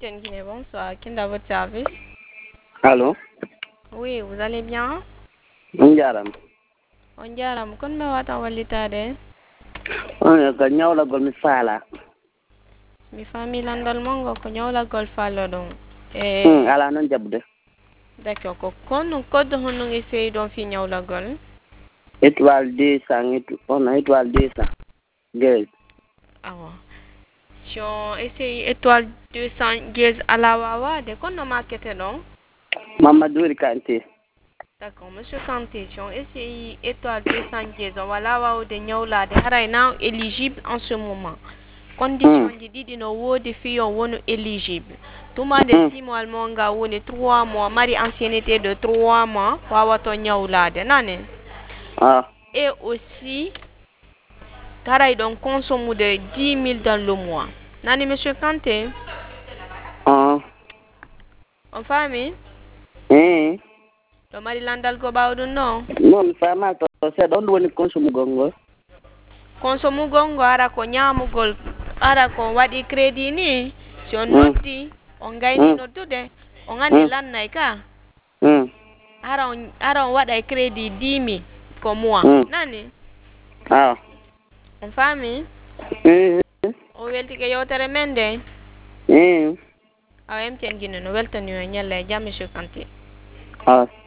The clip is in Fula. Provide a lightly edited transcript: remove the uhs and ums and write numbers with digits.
MTN Guinée, bonsoir. Qui est dans votre service? Allô? Oui, vous allez bien? Njaram. On jaram kon me wata walitade. On ka nyawla gol mi fala. Mi famille landal mongo ko nyawla gol fallo don. Ala non jabde. D'accord ko kon code hono ngi sey don fi nyawla gol. Étoile 200 on a étoile 200. Gaz. Awa. Si on essaye étoile 200 gaz à la wawa de kon no marketé non? Mamadou Kanté. D'accord, monsieur Kanté, si on essaye étoile 200 gaz, on va la wawa de nyawla de haray now éligible en ce moment. Condition di didi no wodi fi on wono éligible. Tuma de 6 mois monga woni 3 mois mari ancienneté de 3 mois wawato nyawlade nane. Ah. Et aussi taray donc consomme de 10 000 dans le mois. Nani monsieur Kanté? Ah. On famille? Do mari landal go bawdu no? Non fama to se don woni consomme gongo. Consomme gongo ara ko nyamugol ara ko wadi crédit ni si on noddi on gayni noddude on andi lannay ka ara on wada crédit 10 000 ko mois nani Ah. on famille o welti ke yewtere men de awa MTN Guinée no weltani o ñalla e jam monsieur Kanté. Ah.